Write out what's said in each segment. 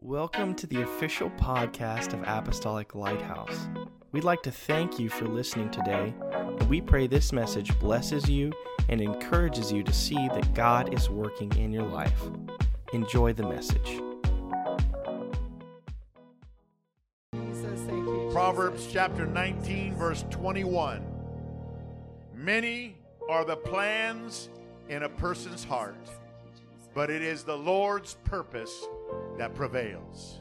Welcome to the official podcast of Apostolic Lighthouse. We'd like to thank you for listening today, and we pray this message blesses you and encourages you to see that God is working in your life. Enjoy the message. Proverbs chapter 19, verse 21. Many are the plans in a person's heart, but it is the Lord's purpose that prevails.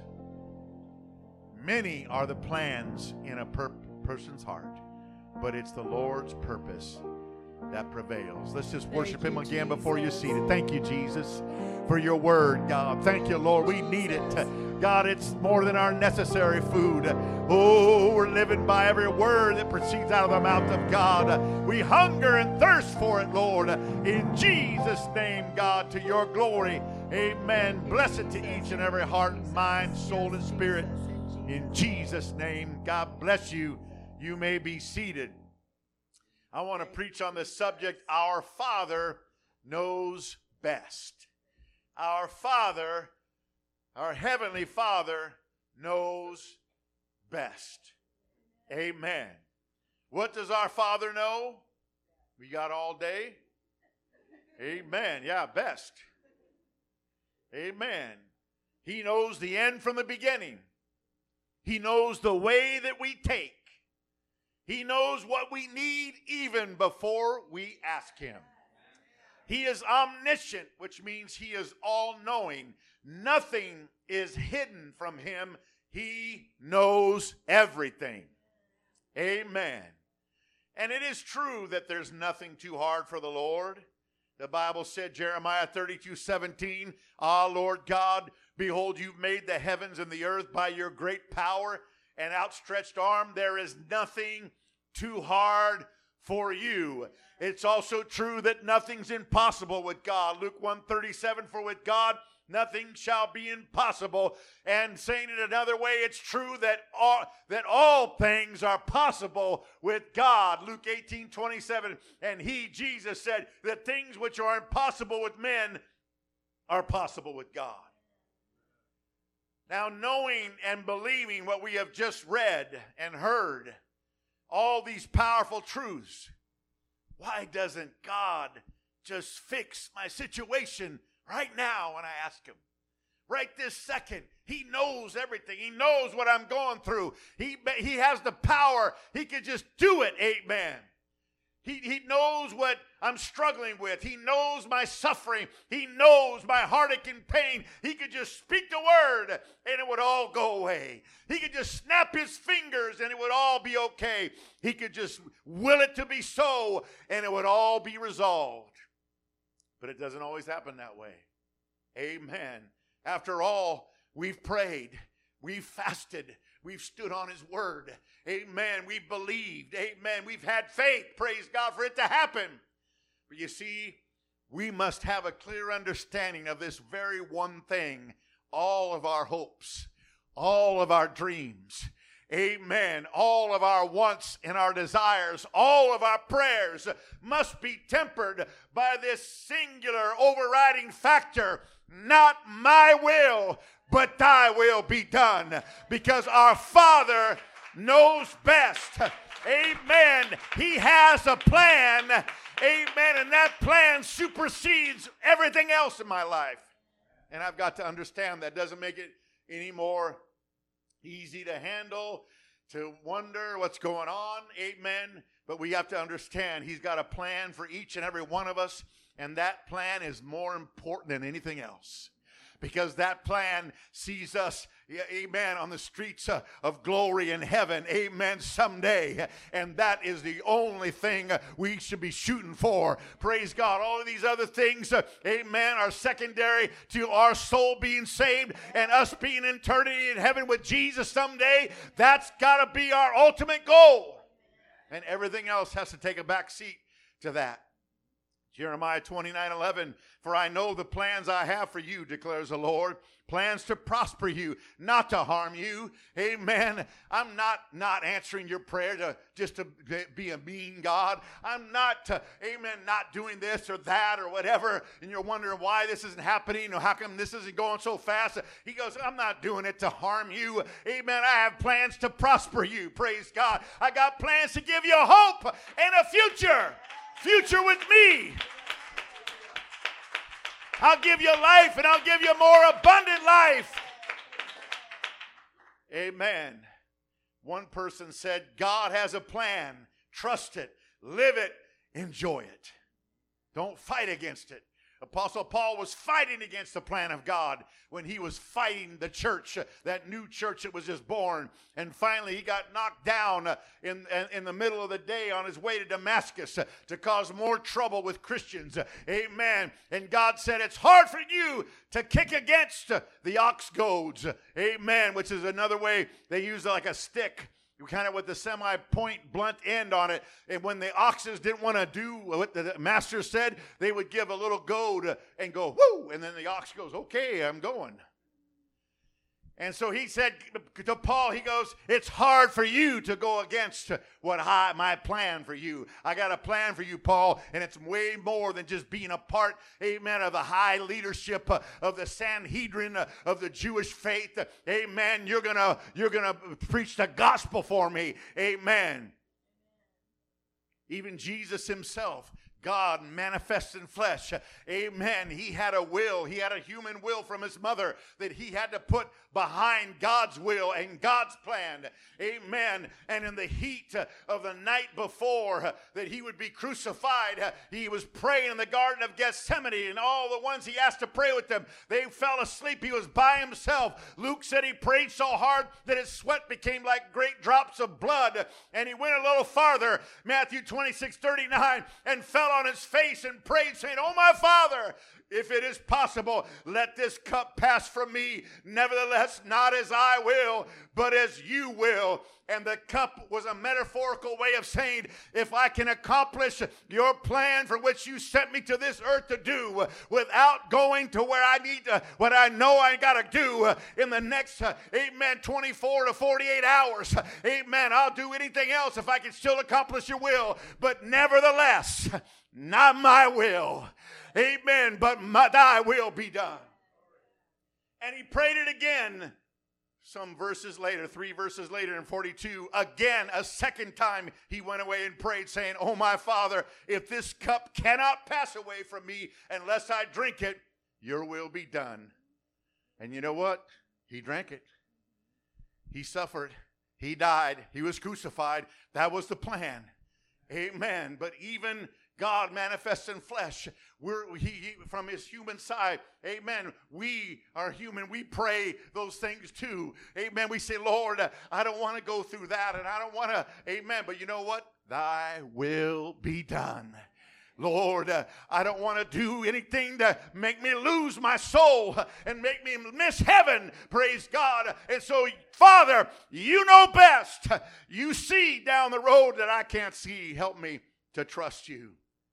Many are the plans in a person's heart, but it's the Lord's purpose that prevails. Let's just worship Him again before you're seated. Thank you, Jesus, for your word, God. Thank you, Lord. We need it. God, it's more than our necessary food. Oh, we're living by every word that proceeds out of the mouth of God. We hunger and thirst for it, Lord. In Jesus' name, God, to your glory. Amen. Bless it to each and every heart, mind, soul, and spirit. In Jesus' name, God bless you. You may be seated. I want to preach on this subject, Our Father Knows Best. Our Father, our Heavenly Father, knows best. Amen. What does our Father know? We got all day? Amen. Yeah, best. Amen. He knows the end from the beginning. He knows the way that we take. He knows what we need even before we ask Him. He is omniscient, which means He is all-knowing. Nothing is hidden from Him. He knows everything. Amen. And it is true that there's nothing too hard for the Lord. The Bible said, Jeremiah 32:17, Ah, Lord God, behold, you've made the heavens and the earth by your great power and outstretched arm. There is nothing too hard for you. It's also true that nothing's impossible with God. Luke 1:37, for with God nothing shall be impossible. And saying it another way, it's true that all things are possible with God. Luke 18:27, and He, Jesus, said that things which are impossible with men are possible with God. Now, knowing and believing what we have just read and heard, all these powerful truths, why doesn't God just fix my situation right now when I ask Him? Right this second. He knows everything. He knows what I'm going through. He has the power. He could just do it. Amen. He knows what I'm struggling with. He knows my suffering. He knows my heartache and pain. He could just speak the word and it would all go away. He could just snap His fingers and it would all be okay. He could just will it to be so and it would all be resolved. But it doesn't always happen that way. Amen. After all, we've prayed, we've fasted, we've stood on His word. Amen. We've believed. Amen. We've had faith. Praise God for it to happen. But you see, we must have a clear understanding of this very one thing. All of our hopes, all of our dreams, amen, all of our wants and our desires, all of our prayers must be tempered by this singular overriding factor. Not my will, but thy will be done. Because our Father knows best. Amen. He has a plan. Amen. And that plan supersedes everything else in my life. And I've got to understand that doesn't make it any more easy to handle, to wonder what's going on. Amen. But we have to understand He's got a plan for each and every one of us. And that plan is more important than anything else. Because that plan sees us, amen, on the streets of glory in heaven, amen, someday. And that is the only thing we should be shooting for. Praise God. All of these other things, amen, are secondary to our soul being saved and us being in eternity in heaven with Jesus someday. That's got to be our ultimate goal. And everything else has to take a back seat to that. Jeremiah 29:11, for I know the plans I have for you, declares the Lord, plans to prosper you, not to harm you. Amen. I'm not answering your prayer just to be a mean God. I'm not, not doing this or that or whatever, and you're wondering why this isn't happening or how come this isn't going so fast. He goes, I'm not doing it to harm you. Amen. I have plans to prosper you. Praise God. I got plans to give you a hope and a future. Future with me. I'll give you life and I'll give you more abundant life. Amen. One person said, God has a plan. Trust it. Live it. Enjoy it. Don't fight against it. Apostle Paul was fighting against the plan of God when he was fighting the church, that new church that was just born. And finally he got knocked down in the middle of the day on his way to Damascus to cause more trouble with Christians. Amen. And God said, it's hard for you to kick against the ox goads. Amen. Which is another way they use like a stick, kind of with the semi-point blunt end on it. And when the oxes didn't want to do what the master said, they would give a little goad and go, whoo! And then the ox goes, okay, I'm going. And so he said to Paul, he goes, it's hard for you to go against my plan for you. I got a plan for you, Paul, and it's way more than just being a part, amen, of the high leadership of the Sanhedrin of the Jewish faith. Amen. You're gonna preach the gospel for me. Amen. Even Jesus himself, God manifest in flesh. Amen. He had a will. He had a human will from his mother that he had to put behind God's will and God's plan. Amen. And in the heat of the night before that he would be crucified, he was praying in the Garden of Gethsemane, and all the ones he asked to pray with them, they fell asleep. He was by himself. Luke said he prayed so hard that his sweat became like great drops of blood. And he went a little farther, Matthew 26:39, and fell on his face and prayed, saying, oh, my Father, if it is possible, let this cup pass from me. Nevertheless, not as I will, but as you will. And the cup was a metaphorical way of saying, if I can accomplish your plan for which you sent me to this earth to do without going to where I need to, what I know I got to do in the next, 24 to 48 hours, amen, I'll do anything else if I can still accomplish your will. But nevertheless, not my will, amen, but thy will be done. And he prayed it again. Some verses later, 3 verses later in 42, again, a second time, he went away and prayed, saying, oh, my Father, if this cup cannot pass away from me unless I drink it, your will be done. And you know what? He drank it. He suffered. He died. He was crucified. That was the plan. Amen. But even God manifests in flesh. He from his human side. Amen. We are human. We pray those things too. Amen. We say, Lord, I don't want to go through that, and I don't want to. Amen. But you know what? Thy will be done. Lord, I don't want to do anything to make me lose my soul and make me miss heaven. Praise God. And so, Father, you know best. You see down the road that I can't see. Help me to trust you.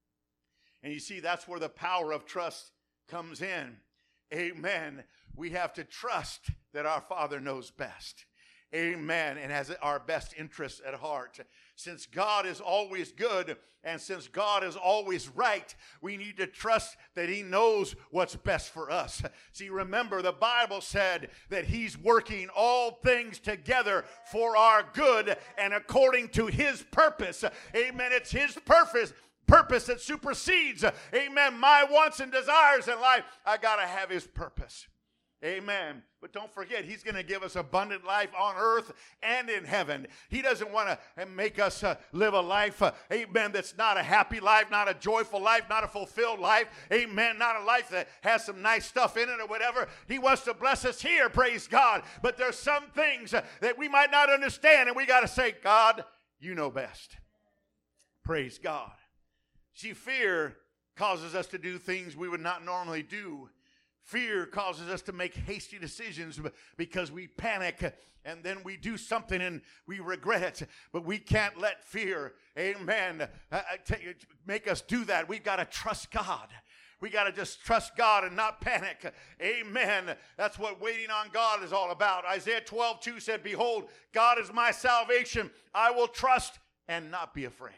And you see, that's where the power of trust comes in. Amen. We have to trust that our Father knows best. Amen. And has our best interests at heart. Since God is always good and since God is always right, we need to trust that he knows what's best for us. See, remember, the Bible said that he's working all things together for our good and according to his purpose. Amen. It's his purpose that supersedes, amen, my wants and desires in life. I got to have his purpose. Amen. But don't forget, he's going to give us abundant life on earth and in heaven. He doesn't want to make us live a life, amen, that's not a happy life, not a joyful life, not a fulfilled life. Amen. Not a life that has some nice stuff in it or whatever. He wants to bless us here, praise God. But there's some things that we might not understand, and we got to say, God, you know best. Praise God. See, fear causes us to do things we would not normally do. Fear causes us to make hasty decisions because we panic and then we do something and we regret it. But we can't let fear, amen, make us do that. We've got to trust God. We got to just trust God and not panic. Amen. That's what waiting on God is all about. Isaiah 12:2 said, behold, God is my salvation. I will trust and not be afraid.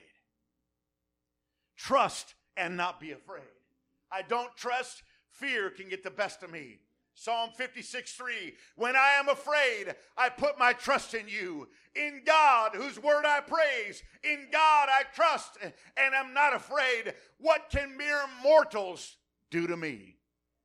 Trust and not be afraid. I don't trust. Fear can get the best of me. Psalm 56:3, when I am afraid, I put my trust in you. In God, whose word I praise. In God I trust and am not afraid. What can mere mortals do to me?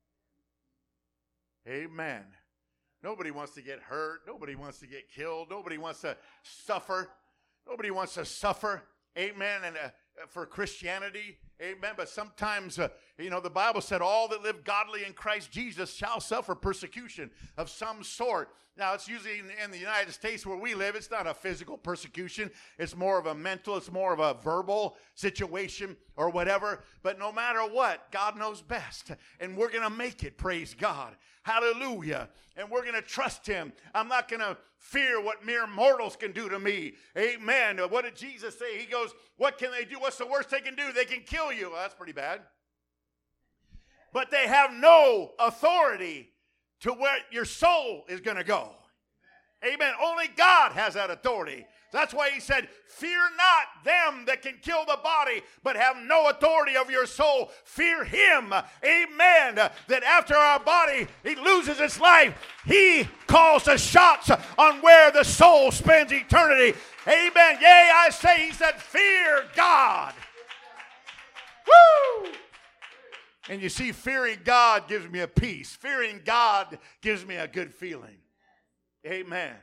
Amen. Nobody wants to get hurt. Nobody wants to get killed. Nobody wants to suffer. Nobody wants to suffer. Amen. And for Christianity, amen. But sometimes, the Bible said all that live godly in Christ Jesus shall suffer persecution of some sort. Now, it's usually in the United States where we live, it's not a physical persecution. It's more of a mental, it's more of a verbal situation or whatever. But no matter what, God knows best. And we're going to make it, praise God. Hallelujah. And we're going to trust him. I'm not going to fear what mere mortals can do to me. Amen. What did Jesus say? He goes, what can they do? What's the worst they can do? They can kill you. Well, that's pretty bad. But they have no authority to where your soul is going to go. Amen. Only God has that authority. That's why he said, fear not them that can kill the body, but have no authority over your soul. Fear him. Amen. That after our body, he loses its life, he calls the shots on where the soul spends eternity. Amen. Yea, I say, he said, fear God. Woo! And you see, fearing God gives me a peace. Fearing God gives me a good feeling. Amen.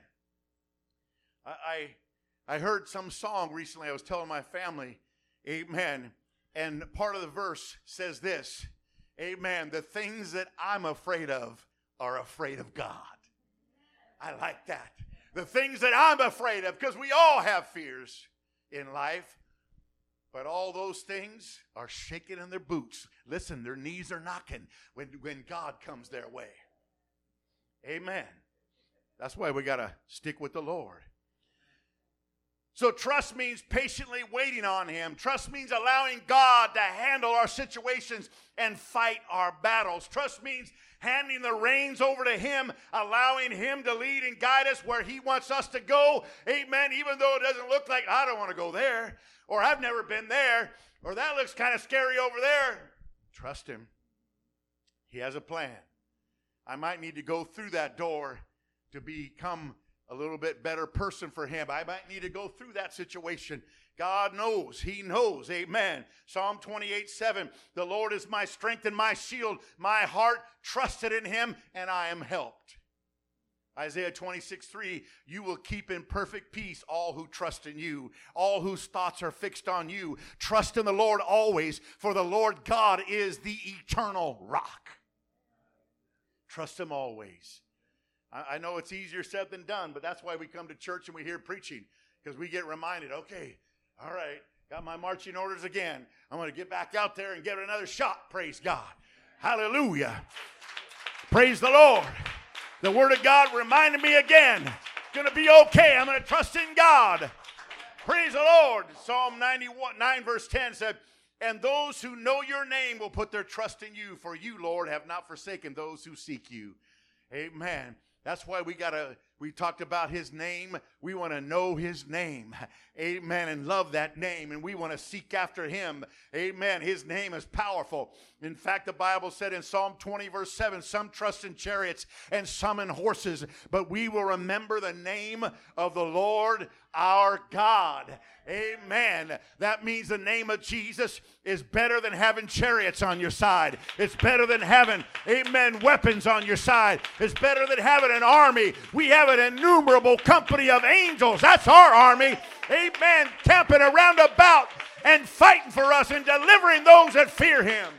I heard some song recently. I was telling my family, amen. And part of the verse says this, amen. The things that I'm afraid of are afraid of God. I like that. The things that I'm afraid of, because we all have fears in life. But all those things are shaking in their boots. Listen, their knees are knocking when God comes their way. Amen. That's why we got to stick with the Lord. So trust means patiently waiting on him. Trust means allowing God to handle our situations and fight our battles. Trust means handing the reins over to him, allowing him to lead and guide us where he wants us to go. Amen. Even though it doesn't look like I don't want to go there, or I've never been there, or that looks kind of scary over there. Trust him. He has a plan. I might need to go through that door to become a little bit better person for him. I might need to go through that situation. God knows. He knows. Amen. Psalm 28:7. The Lord is my strength and my shield. My heart trusted in him, and I am helped. Isaiah 26:3. You will keep in perfect peace all who trust in you, all whose thoughts are fixed on you. Trust in the Lord always, for the Lord God is the eternal rock. Trust him always. I know it's easier said than done, but that's why we come to church and we hear preaching, because we get reminded, okay, all right, got my marching orders again. I'm going to get back out there and get another shot. Praise God. Hallelujah. Praise the Lord. The word of God reminded me again. It's going to be okay. I'm going to trust in God. Praise the Lord. Psalm 9 verse 10 said, and those who know your name will put their trust in you, for you, Lord, have not forsaken those who seek you. Amen. That's why we talked about his name. We want to know his name. Amen. And love that name. And we want to seek after him. Amen. His name is powerful. In fact, the Bible said in Psalm 20 verse 7, some trust in chariots and some in horses, but we will remember the name of the Lord our God. Amen. That means the name of Jesus is better than having chariots on your side. It's better than having, amen, weapons on your side. It's better than having an army. We have an innumerable company of angels. That's our army. Amen. Camping around about and fighting for us and delivering those that fear him.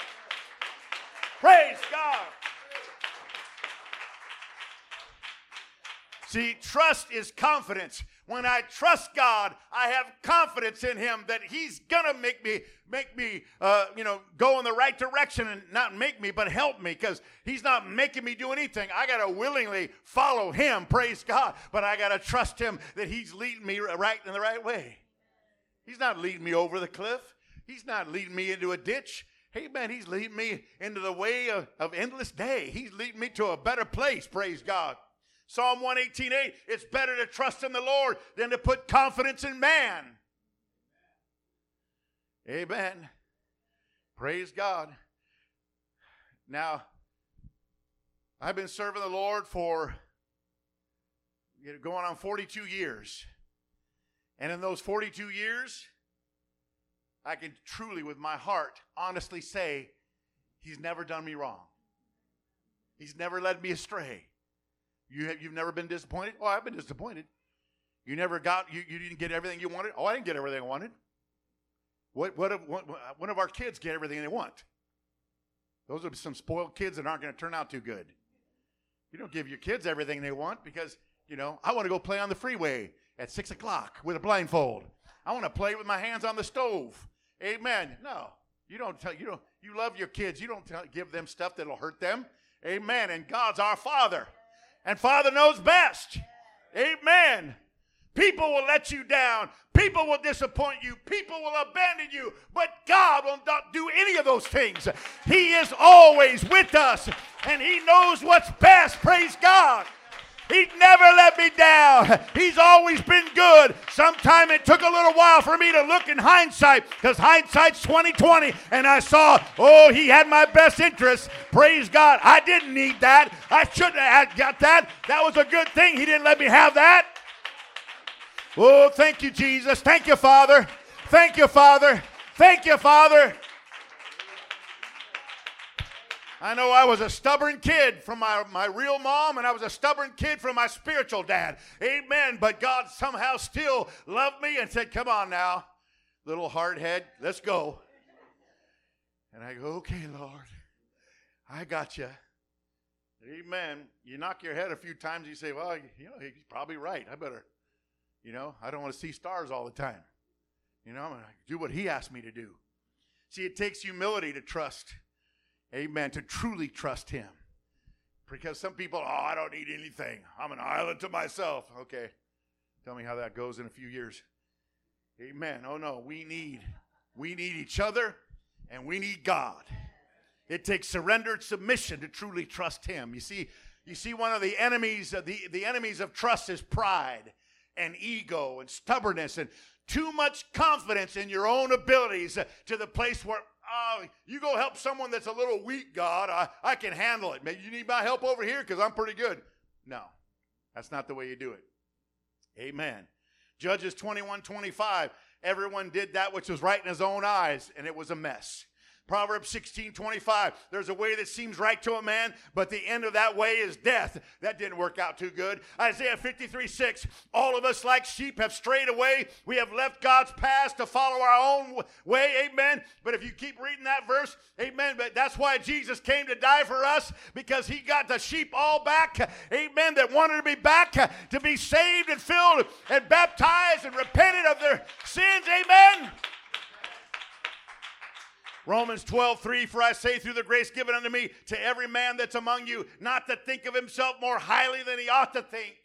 Praise God. See, trust is confidence. When I trust God, I have confidence in him that he's going to make me go in the right direction, and not make me, but help me, because he's not making me do anything. I got to willingly follow him, praise God, but I got to trust him that he's leading me right in the right way. He's not leading me over the cliff. He's not leading me into a ditch. Hey, man, he's leading me into the way of endless day. He's leading me to a better place, praise God. Psalm 118:8, it's better to trust in the Lord than to put confidence in man. Amen. Praise God. Now, I've been serving the Lord for going on 42 years. And in those 42 years, I can truly, with my heart, honestly say, he's never done me wrong. He's never led me astray. You've never been disappointed? Oh, I've been disappointed. You didn't get everything you wanted? Oh, I didn't get everything I wanted. One of our kids get everything they want. Those are some spoiled kids that aren't going to turn out too good. You don't give your kids everything they want because, I want to go play on the freeway at 6 o'clock with a blindfold. I want to play with my hands on the stove. Amen. No, you love your kids. You don't give them stuff that'll hurt them. Amen. And God's our Father. And Father knows best. Amen. People will let you down. People will disappoint you. People will abandon you. But God will not do any of those things. He is always with us. And he knows what's best. Praise God. He's never let me down. He's always been good. Sometime it took a little while for me to look in hindsight, because hindsight's 20/20, and I saw, he had my best interest. Praise God. I didn't need that. I shouldn't have got that. That was a good thing. He didn't let me have that. Oh, thank you, Jesus. Thank you, Father. Thank you, Father. Thank you, Father. I know I was a stubborn kid from my real mom, and I was a stubborn kid from my spiritual dad. Amen. But God somehow still loved me and said, come on now, little hard head, let's go. And I go, okay, Lord, I got you. Amen. You knock your head a few times, you say, well, he's probably right. I better, I don't want to see stars all the time. I'm going to do what he asked me to do. See, it takes humility to trust. Amen. To truly trust him. Because some people, I don't need anything. I'm an island to myself. Okay. Tell me how that goes in a few years. Amen. Oh no, we need each other, and we need God. It takes surrendered submission to truly trust him. You see one of the enemies of trust is pride and ego and stubbornness and too much confidence in your own abilities to the place where you go help someone that's a little weak, God. I can handle it. Maybe you need my help over here because I'm pretty good. No, that's not the way you do it. Amen. Judges 21:25. Everyone did that which was right in his own eyes, and it was a mess. Proverbs 16:25. There's a way that seems right to a man, but the end of that way is death. That didn't work out too good. Isaiah 53:6. All of us like sheep have strayed away. We have left God's path to follow our own way. Amen. But if you keep reading that verse, amen, but that's why Jesus came to die for us, because he got the sheep all back. Amen. That wanted to be back, to be saved and filled and baptized and repented of their sins. Amen. Romans 12:3, for I say through the grace given unto me, to every man that's among you, not to think of himself more highly than he ought to think.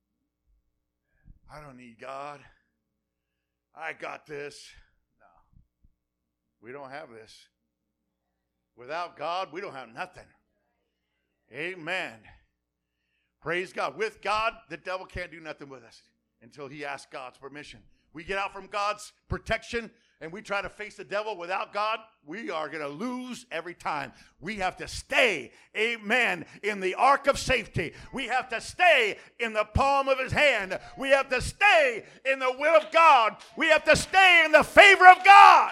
I don't need God. I got this. No. We don't have this. Without God, we don't have nothing. Amen. Praise God. With God, the devil can't do nothing with us until he asks God's permission. We get out from God's protection and we try to face the devil without God, we are going to lose every time. We have to stay, amen, in the ark of safety. We have to stay in the palm of his hand. We have to stay in the will of God. We have to stay in the favor of God.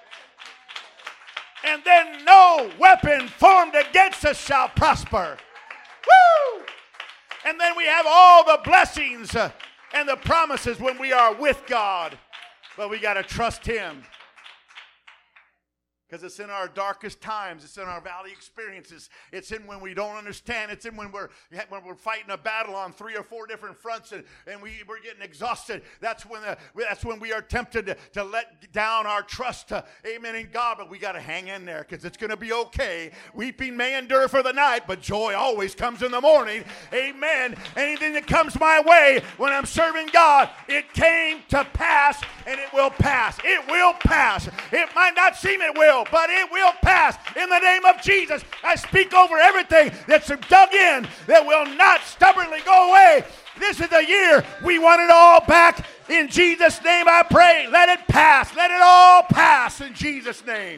And then no weapon formed against us shall prosper. Woo! And then we have all the blessings and the promises when we are with God. But we got to trust him. Because it's in our darkest times. It's in our valley experiences. It's in when we don't understand. It's in when we're fighting a battle on 3 or 4 different fronts and we're getting exhausted. That's when we are tempted to let down our trust, amen, in God. But we got to hang in there because it's going to be okay. Weeping may endure for the night, but joy always comes in the morning. Amen. Anything that comes my way when I'm serving God, it came to pass and it will pass. It will pass. It might not seem it will, but it will pass in the name of Jesus. I speak over everything that's dug in that will not stubbornly go away. This is the year we want it all back. In Jesus' name I pray. Let it pass. Let it all pass in Jesus' name.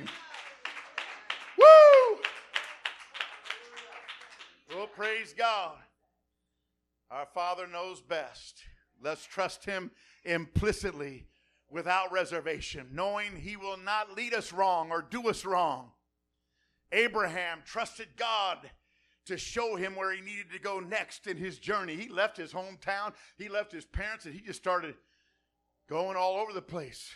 Woo! Well, praise God. Our Father knows best. Let's trust Him implicitly, without reservation, knowing He will not lead us wrong or do us wrong. Abraham trusted God to show him where he needed to go next in his journey. He left his hometown, he left his parents, and he just started going all over the place.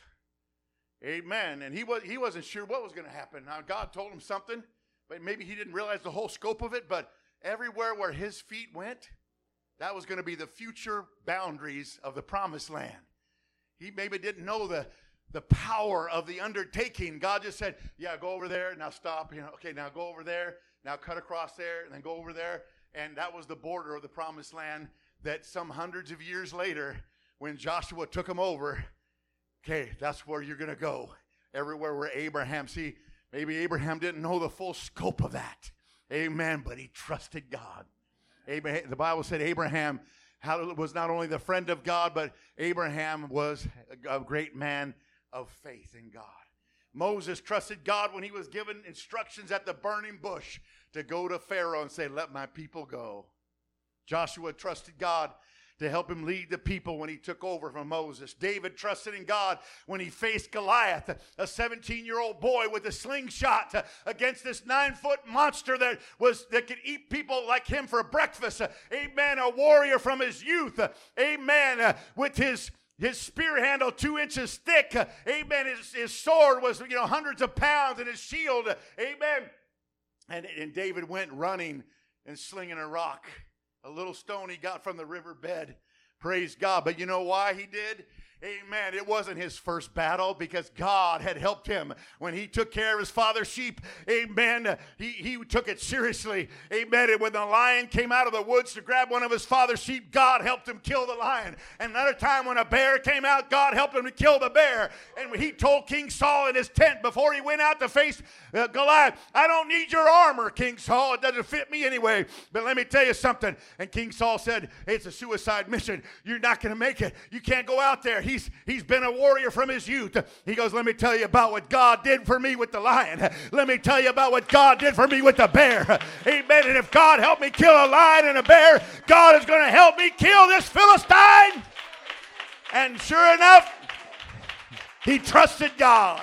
Amen. And he wasn't sure what was going to happen. Now, God told him something, but maybe he didn't realize the whole scope of it. But everywhere where his feet went, that was going to be the future boundaries of the promised land. He maybe didn't know the power of the undertaking. God just said, yeah, go over there, now stop. Okay, now go over there, now cut across there, and then go over there. And that was the border of the promised land that some hundreds of years later, when Joshua took them over, okay, that's where you're going to go. Everywhere where Abraham, see, maybe Abraham didn't know the full scope of that. Amen, but he trusted God. Abraham, the Bible said Abraham was not only the friend of God, but Abraham was a great man of faith in God. Moses trusted God when he was given instructions at the burning bush to go to Pharaoh and say, let my people go. Joshua trusted God to help him lead the people when he took over from Moses. David trusted in God when he faced Goliath, a 17-year-old boy with a slingshot against this 9-foot monster that could eat people like him for breakfast. Amen. A warrior from his youth. Amen. With his spear handle 2 inches thick. Amen. His sword was, hundreds of pounds, and his shield. Amen. And David went running and slinging a rock. A little stone he got from the riverbed. Praise God. But you know why he did? Amen. It wasn't his first battle, because God had helped him when he took care of his father's sheep. Amen. He took it seriously. Amen. And when the lion came out of the woods to grab one of his father's sheep, God helped him kill the lion. And another time when a bear came out, God helped him to kill the bear. And he told King Saul in his tent before he went out to face Goliath, I don't need your armor, King Saul. It doesn't fit me anyway. But let me tell you something. And King Saul said, hey, it's a suicide mission. You're not going to make it. You can't go out there. He's been a warrior from his youth. He goes, let me tell you about what God did for me with the lion. Let me tell you about what God did for me with the bear. Amen. And if God helped me kill a lion and a bear, God is going to help me kill this Philistine. And sure enough, he trusted God.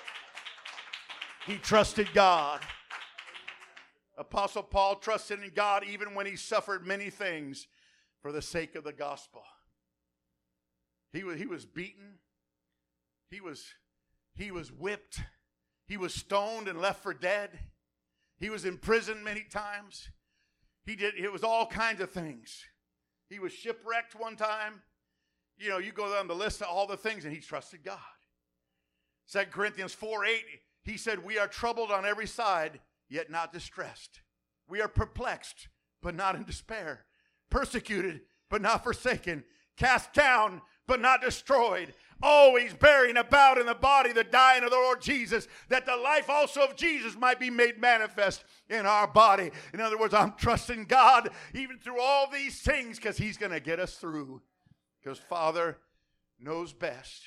He trusted God. Apostle Paul trusted in God even when he suffered many things for the sake of the gospel. He was beaten. He was whipped. He was stoned and left for dead. He was in prison many times. It was all kinds of things. He was shipwrecked one time. You go down the list of all the things, and he trusted God. 2 Corinthians 4:8, he said, we are troubled on every side, yet not distressed. We are perplexed, but not in despair. Persecuted, but not forsaken. Cast down, but not destroyed, always bearing about in the body the dying of the Lord Jesus, that the life also of Jesus might be made manifest in our body. In other words, I'm trusting God even through all these things, because he's going to get us through, because Father knows best.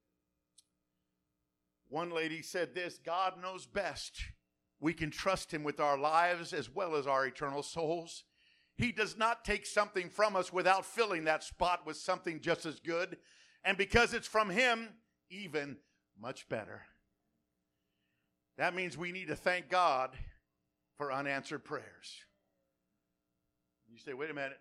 One lady said this, God knows best. We can trust him with our lives as well as our eternal souls. He does not take something from us without filling that spot with something just as good. And because it's from him, even much better. That means we need to thank God for unanswered prayers. You say, wait a minute.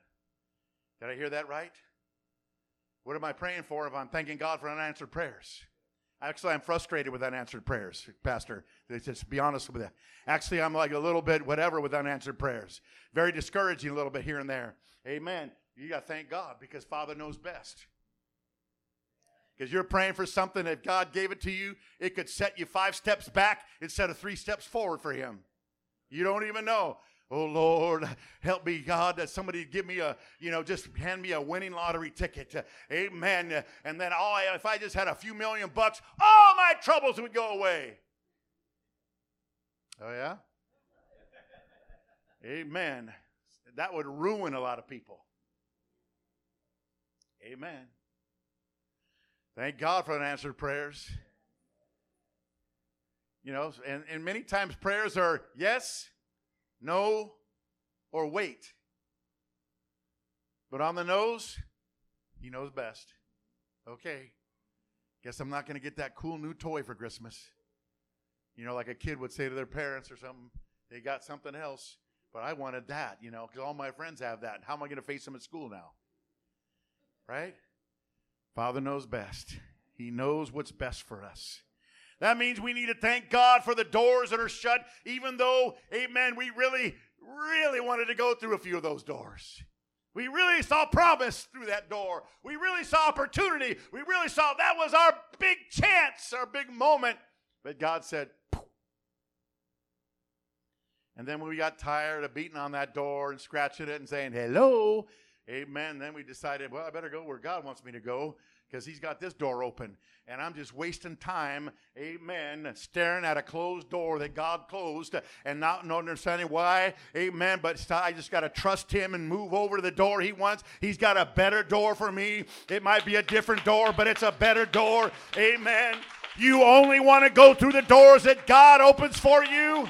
Did I hear that right? What am I praying for if I'm thanking God for unanswered prayers? Actually, I'm frustrated with unanswered prayers, Pastor. Just be honest with you. Actually, I'm like a little bit whatever with unanswered prayers. Very discouraging a little bit here and there. Amen. You got to thank God because Father knows best. Because you're praying for something that God gave it to you, it could set you 5 steps back instead of 3 steps forward for him. You don't even know. Oh, Lord, help me, God, that somebody give me just hand me a winning lottery ticket. Amen. And then if I just had a few $1,000,000, all my troubles would go away. Oh, yeah? Amen. That would ruin a lot of people. Amen. Thank God for unanswered prayers. And many times prayers are yes, no, or wait. But on the nose, he knows best. Okay, guess I'm not going to get that cool new toy for Christmas. Like a kid would say to their parents or something, they got something else, but I wanted that, because all my friends have that. How am I going to face them at school now? Right? Father knows best. He knows what's best for us. That means we need to thank God for the doors that are shut, even though, amen, we really, really wanted to go through a few of those doors. We really saw promise through that door. We really saw opportunity. We really saw that was our big chance, our big moment. But God said, poof. And then when we got tired of beating on that door and scratching it and saying, hello, amen, then we decided, well, I better go where God wants me to go, because he's got this door open. And I'm just wasting time, amen, staring at a closed door that God closed and not understanding why, amen. But I just got to trust him and move over to the door he wants. He's got a better door for me. It might be a different door, but it's a better door, amen. You only want to go through the doors that God opens for you.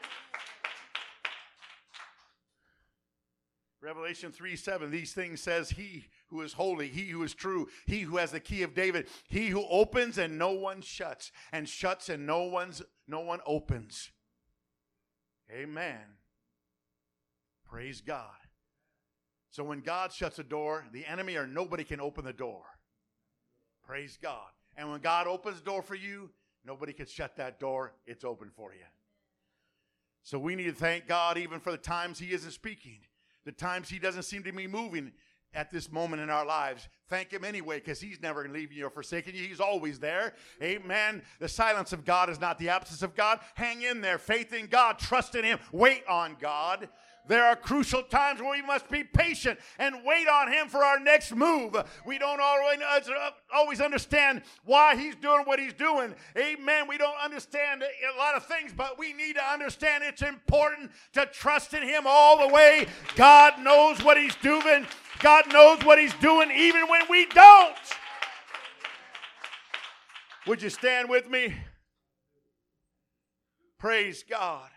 Revelation 3:7, these things says he who is holy, he who is true, he who has the key of David, he who opens and no one shuts, and shuts and no one opens. Amen. Praise God. So when God shuts a door, the enemy or nobody can open the door. Praise God. And when God opens the door for you, nobody can shut that door. It's open for you. So we need to thank God even for the times he isn't speaking. The times he doesn't seem to be moving at this moment in our lives. Thank him anyway, because he's never going to leave you or forsaken you. He's always there. Amen. The silence of God is not the absence of God. Hang in there. Faith in God. Trust in him. Wait on God. There are crucial times where we must be patient and wait on him for our next move. We don't always understand why he's doing what he's doing. Amen. We don't understand a lot of things, but we need to understand it's important to trust in him all the way. God knows what he's doing. God knows what he's doing even when we don't. Would you stand with me? Praise God.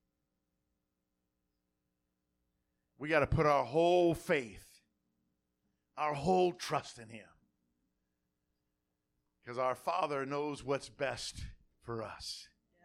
We got to put our whole faith, our whole trust in him. Because our Father knows what's best for us.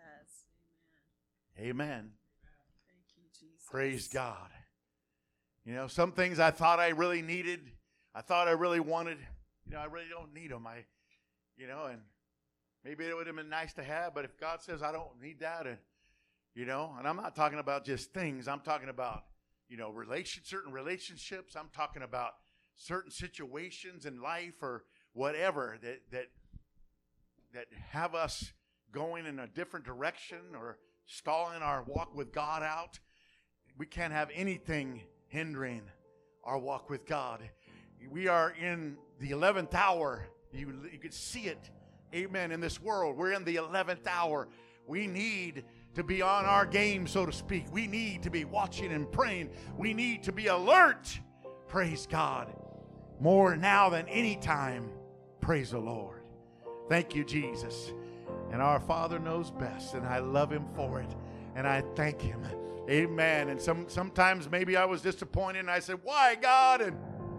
Yes. Amen. Thank you, Jesus. Praise God. Some things I thought I really needed, I thought I really wanted, I really don't need them. And maybe it would have been nice to have, but if God says I don't need that, and I'm not talking about just things, I'm talking about certain relationships. I'm talking about certain situations in life or whatever that have us going in a different direction or stalling our walk with God out. We can't have anything hindering our walk with God. We are in the 11th hour. You could see it, amen, in this world. We're in the 11th hour. We need to be on our game, so to speak. We need to be watching and praying. We need to be alert. Praise God. More now than any time. Praise the Lord. Thank you, Jesus. And our Father knows best, and I love him for it. And I thank him. Amen. And sometimes maybe I was disappointed, and I said, why, God? And,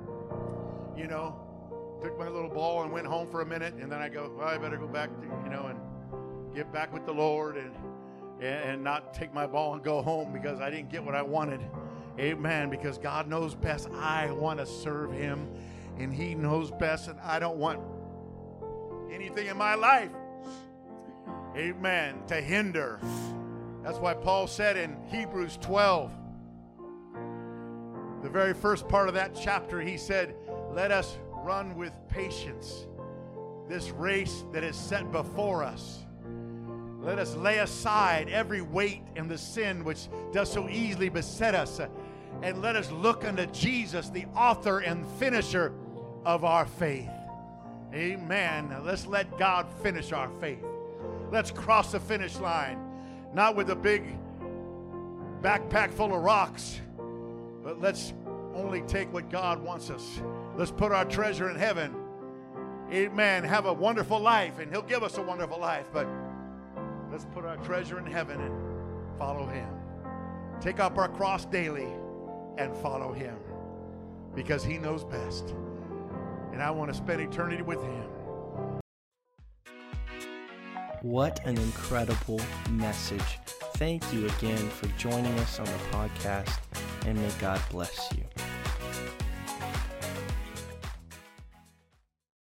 took my little ball and went home for a minute. And then I go, well, I better go back to, and get back with the Lord and not take my ball and go home because I didn't get what I wanted. Amen. Because God knows best. I want to serve him, and he knows best, and I don't want anything in my life amen, to hinder. That's why Paul said in Hebrews 12, the very first part of that chapter, he said, let us run with patience this race that is set before us. Let us lay aside every weight and the sin which does so easily beset us, and let us look unto Jesus, the author and finisher of our faith. Amen. Now let's let God finish our faith. Let's cross the finish line, not with a big backpack full of rocks, but let's only take what God wants us. Let's put our treasure in heaven. Amen. Have a wonderful life, and He'll give us a wonderful life, but let's put our treasure in heaven and follow Him. Take up our cross daily and follow Him, because He knows best. And I want to spend eternity with Him. What an incredible message. Thank you again for joining us on the podcast, and may God bless you.